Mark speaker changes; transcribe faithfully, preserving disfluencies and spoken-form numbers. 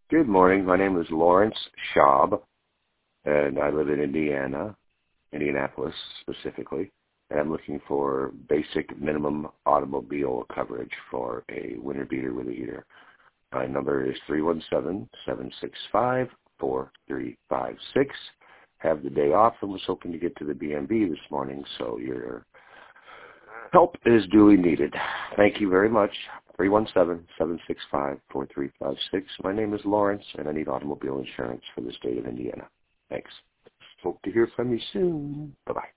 Speaker 1: Good morning. My name is Lawrence Schaub, and I live in Indiana, Indianapolis specifically, and I'm looking for basic minimum automobile coverage for a winter beater with a heater. My number is three one seven, seven six five, four three five six. Have the day off and was hoping to get to the B and B this morning, so your help is duly needed. Thank you very much. three one seven, seven six five, four three five six. My name is Lawrence, and I need automobile insurance for the state of Indiana. Thanks. Hope to hear from you soon. Bye-bye.